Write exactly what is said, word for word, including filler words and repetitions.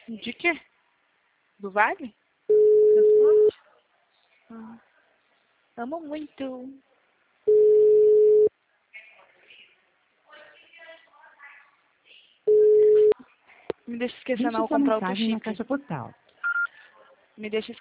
De quê? Do Vale? Transporte? Ah, amo muito. Me deixa esquecer não, Deixe vou sua comprar outro mensagem na chip. caixa postal. Me deixa